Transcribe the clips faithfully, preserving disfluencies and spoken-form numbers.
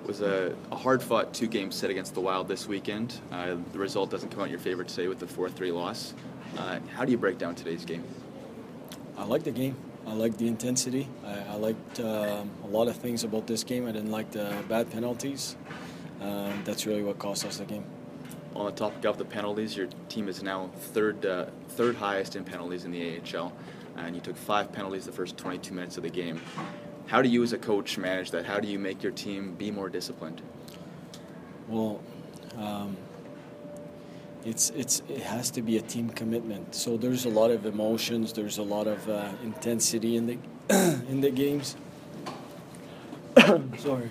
was a, a hard-fought two-game set against the Wild this weekend. Uh, the result doesn't come out in your favor today with the four three loss. Uh, how do you break down today's game? I like the game. I like the intensity. I, I liked um, a lot of things about this game. I didn't like the bad penalties. Um, that's really what cost us the game. On the topic of the penalties, your team is now third uh, third highest in penalties in the A H L, and you took five penalties the first twenty-two minutes of the game. How do you as a coach manage that? How do you make your team be more disciplined? Well, um, it's it's it has to be a team commitment. So there's a lot of emotions. There's a lot of uh, intensity in the in the games. Sorry.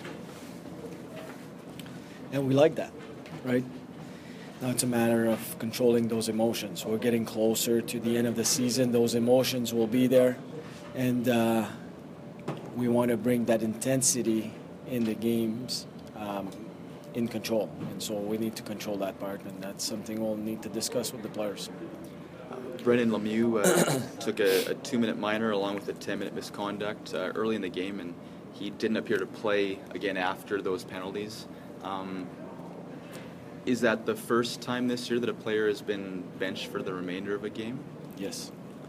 And we like that, right? Now it's a matter of controlling those emotions. We're getting closer to the end of the season. Those emotions will be there, and uh, we want to bring that intensity in the games um, in control. And so we need to control that part, and that's something we'll need to discuss with the players. Brendan Lemieux uh, took a, a two-minute minor along with a ten-minute misconduct uh, early in the game, and he didn't appear to play again after those penalties. Um, is that the first time this year that a player has been benched for the remainder of a game? Yes.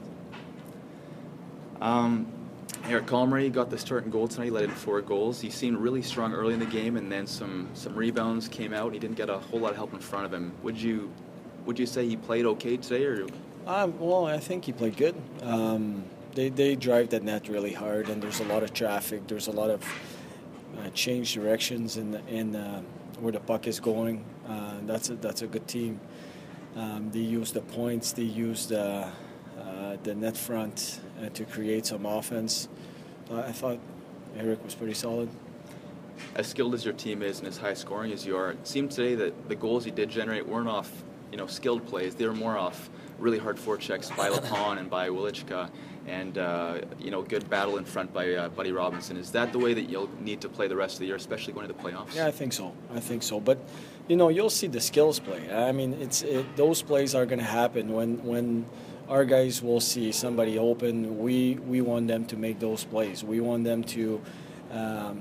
Um, Eric Comrie got the start in goal tonight. He let in four goals. He seemed really strong early in the game, and then some, some rebounds came out. He didn't get a whole lot of help in front of him. Would you would you say he played okay today, or? Um, well, I think he played good. Um, they they drive that net really hard, and there's a lot of traffic. There's a lot of uh, change directions in the, in uh, where the puck is going. Uh, that's a, that's a good team. Um, they use the points. They use the uh, the net front uh, to create some offense. Uh, I thought Eric was pretty solid. As skilled as your team is and as high scoring as you are, it seemed today that the goals you did generate weren't off, you know, skilled plays. They were more off really hard forechecks by Lepon and by Wilichka, and uh, you know, good battle in front by uh, Buddy Robinson. Is that the way that you'll need to play the rest of the year, especially going to the playoffs? Yeah, I think so. I think so. But you know, you'll see the skills play. I mean, it's it, those plays are going to happen when when our guys will see somebody open. We we want them to make those plays. We want them to um,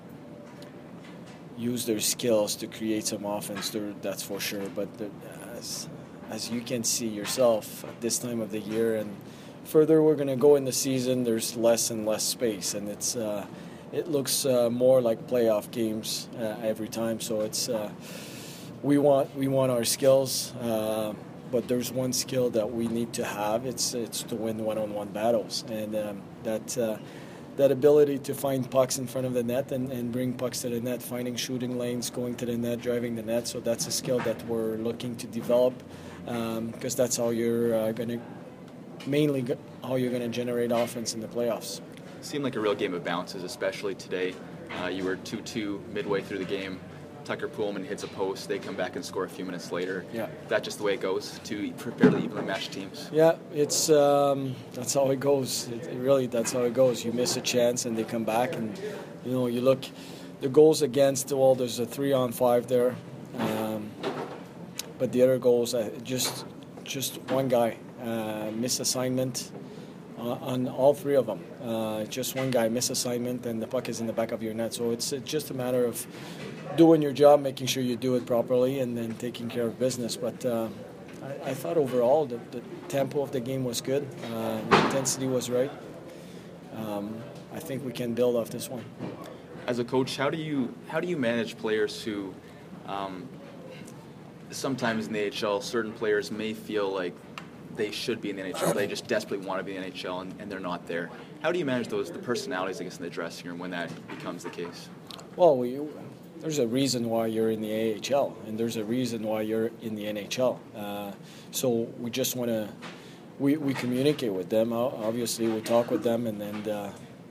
use their skills to create some offense. There, that's for sure. But the, as as you can see yourself at this time of the year and further we're going to go in the season, there's less and less space, and it's uh, it looks uh, more like playoff games uh, every time. So it's uh, we want we want our skills, uh, but there's one skill that we need to have. It's it's to win one-on-one battles, and um, that uh, that ability to find pucks in front of the net and, and bring pucks to the net, finding shooting lanes, going to the net, driving the net. So that's a skill that we're looking to develop, because um, that's how you're uh, going to mainly go- how you're going to generate offense in the playoffs. It seemed like a real game of bounces, especially today. Uh, you were two two midway through the game. Tucker Poolman hits a post. They come back and score a few minutes later. Yeah. Is that just the way it goes to fairly evenly matched teams? Yeah, it's um, that's how it goes. It, it really, that's how it goes. You miss a chance and they come back, and you know, you look the goals against. Well, there's a three on five there, um, but the other goals, uh, just just one guy uh, missed assignment uh, on all three of them. Uh, just one guy missed assignment, and the puck is in the back of your net. So it's, it's just a matter of doing your job, making sure you do it properly, and then taking care of business. But uh, I, I thought overall the, the tempo of the game was good. Uh, the intensity was right. Um, I think we can build off this one. As a coach, how do you how do you manage players who um, sometimes in the A H L, certain players may feel like they should be in the N H L. They just desperately want to be in the N H L, and, and they're not there. How do you manage those, the personalities, I guess, in the dressing room when that becomes the case? Well, we, there's a reason why you're in the A H L, and there's a reason why you're in the N H L. Uh, so we just want to, we, we communicate with them. Obviously, we talk with them, and then uh,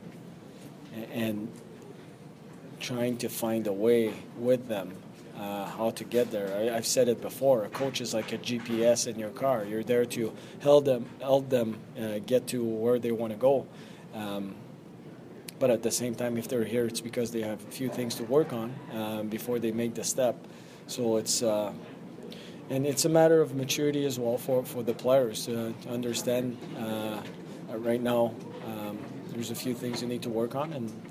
and trying to find a way with them uh, how to get there. I, I've said it before. A coach is like a G P S in your car. You're there to help them help them uh, get to where they want to go. Um, but at the same time, if they're here, it's because they have a few things to work on um, before they make the step. So it's uh, and it's a matter of maturity as well for, for the players to, to understand. Uh, right now, um, there's a few things you need to work on, and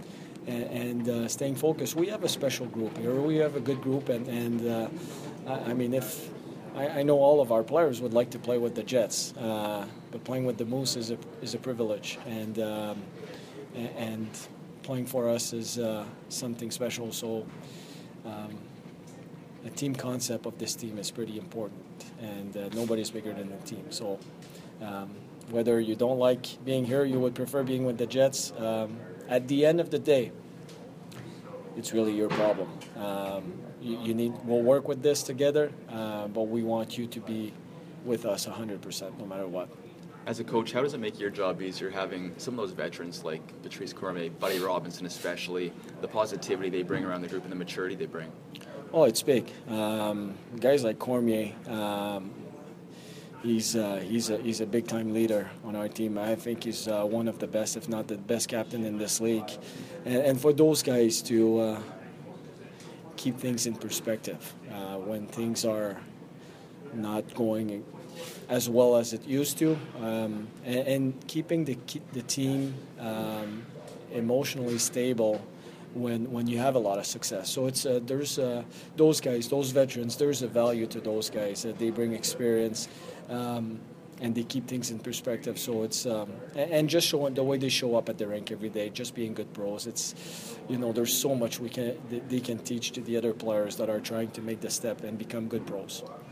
and, and uh, staying focused. We have a special group here. We have a good group, and, and uh, I, I mean, if I, I know all of our players would like to play with the Jets, uh, but playing with the Moose is a is a privilege, and um, and playing for us is uh, something special. So. Um, The team concept of this team is pretty important, and uh, nobody's bigger than the team. So, um, whether you don't like being here, you would prefer being with the Jets. Um, at the end of the day, it's really your problem. Um, you, you need. We'll work with this together, uh, but we want you to be with us one hundred percent, no matter what. As a coach, how does it make your job easier having some of those veterans like Patrice Cormier, Buddy Robinson especially, the positivity they bring around the group and the maturity they bring? Oh, it's big. Um, guys like Cormier, um, he's uh, he's a he's a big time leader on our team. I think he's uh, one of the best, if not the best, captain in this league. And, and for those guys to uh, keep things in perspective uh, when things are not going as well as it used to, um, and, and keeping the the team um, emotionally stable. When, when you have a lot of success. So it's uh, there's uh, those guys, those veterans, there's a value to those guys. That they bring experience um, and they keep things in perspective. So it's, um, and, and just showing the way they show up at the rink every day, just being good pros. It's, you know, there's so much we can they can teach to the other players that are trying to make the step and become good pros.